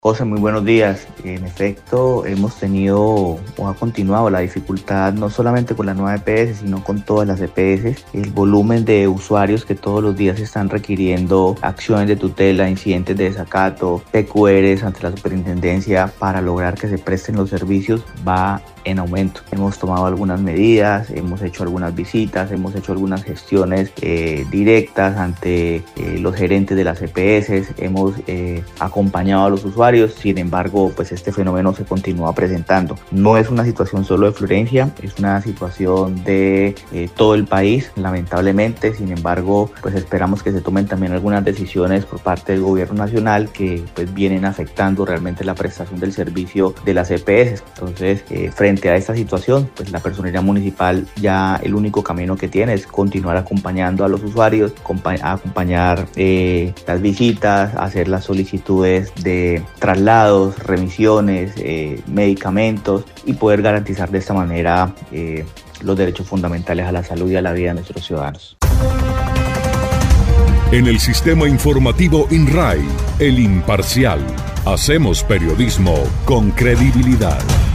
José, muy buenos días. En efecto, hemos tenido o ha continuado la dificultad no solamente con la nueva EPS, sino con todas las EPS. El volumen de usuarios que todos los días están requiriendo acciones de tutela, incidentes de desacato, PQRs ante la superintendencia para lograr que se presten los servicios va en aumento. Hemos tomado algunas medidas, hemos hecho algunas visitas, hemos hecho algunas gestiones directas ante los gerentes de las EPS, hemos acompañado a los usuarios. Sin embargo, pues este fenómeno se continúa presentando. No es una situación solo de Florencia, es una situación de todo el país, lamentablemente. Sin embargo, pues esperamos que se tomen también algunas decisiones por parte del gobierno nacional que pues vienen afectando realmente la prestación del servicio de las EPS. Entonces, frente a esta situación, pues la personería municipal ya el único camino que tiene es continuar acompañando a los usuarios, acompañar las visitas, hacer las solicitudes de traslados, remisiones, medicamentos y poder garantizar de esta manera los derechos fundamentales a la salud y a la vida de nuestros ciudadanos. En el sistema informativo INRAI, El Imparcial, hacemos periodismo con credibilidad.